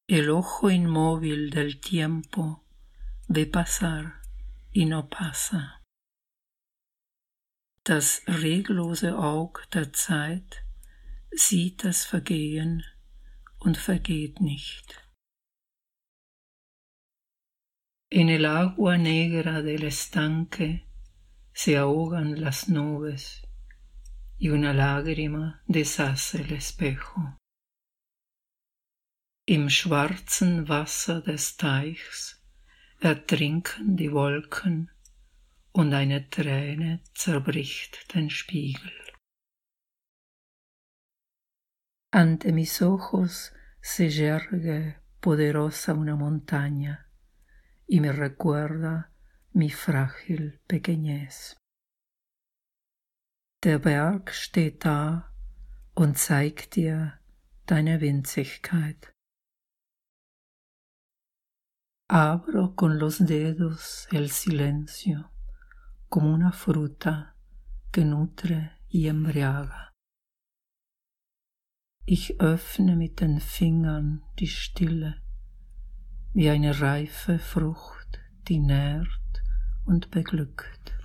El ojo inmóvil del tiempo ve pasar y no pasa. Das reglose Aug der Zeit sieht das Vergehen und vergeht nicht. En el agua negra del estanque se ahogan las nubes y una lágrima deshace el espejo. Im schwarzen Wasser des Teichs ertrinken die Wolken und eine Träne zerbricht den Spiegel. Ante mis ojos se yergue poderosa una montaña y me recuerda mi frágil pequeñez. Der Berg steht da und zeigt dir deine Winzigkeit. Abro con los dedos el silencio como una fruta que nutre y embriaga. Ich öffne mit den Fingern die Stille wie eine reife Frucht, die nährt und beglückt.